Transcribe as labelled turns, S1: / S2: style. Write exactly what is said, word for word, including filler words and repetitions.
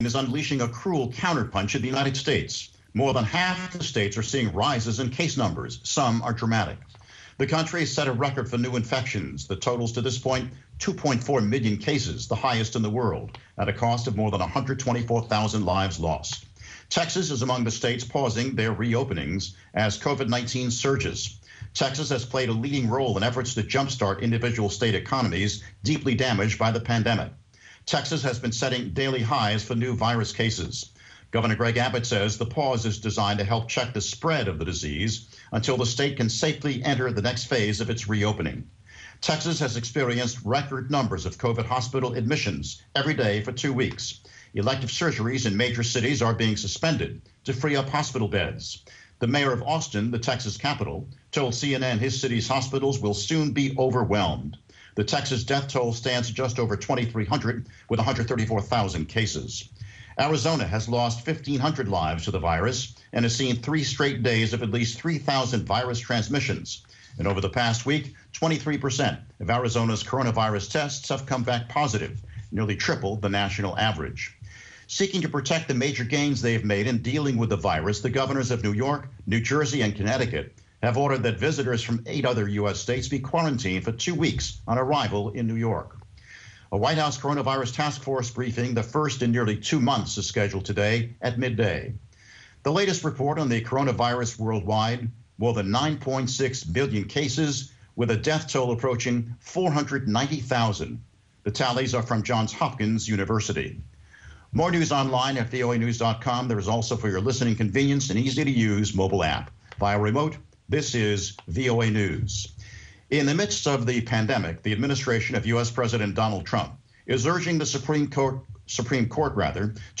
S1: is unleashing a cruel counterpunch in the United States. More than half the states are seeing rises in case numbers. Some are dramatic. The country set a record for new infections that totals to this point two point four million cases, the highest in the world, at a cost of more than one hundred twenty-four thousand lives lost. Texas is among the states pausing their reopenings as COVID nineteen surges. Texas has played a leading role in efforts to jumpstart individual state economies deeply damaged by the pandemic. Texas has been setting daily highs for new virus cases. Governor Greg Abbott says the pause is designed to help check the spread of the disease until the state can safely enter the next phase of its reopening. Texas has experienced record numbers of COVID hospital admissions every day for two weeks. Elective surgeries in major cities are being suspended to free up hospital beds. The mayor of Austin, the Texas capital, told C N N his city's hospitals will soon be overwhelmed. The Texas death toll stands at just over twenty-three hundred with one hundred thirty-four thousand cases. Arizona has lost fifteen hundred lives to the virus and has seen three straight days of at least three thousand virus transmissions. And over the past week, twenty-three percent of Arizona's coronavirus tests have come back positive, nearly triple the national average. Seeking to protect the major gains they have made in dealing with the virus, the governors of New York, New Jersey, and Connecticut have ordered that visitors from eight other U S states be quarantined for two weeks on arrival in New York. A White House coronavirus task force briefing, the first in nearly two months, is scheduled today at midday. The latest report on the coronavirus worldwide, more than nine point six million cases, with a death toll approaching four hundred ninety thousand. The tallies are from Johns Hopkins University. More news online at V O A news dot com. There is also, for your listening convenience, an easy-to-use mobile app. Via remote, this is V O A News. In the midst of the pandemic, the administration of U S President Donald Trump is urging the Supreme Court, Supreme Court rather,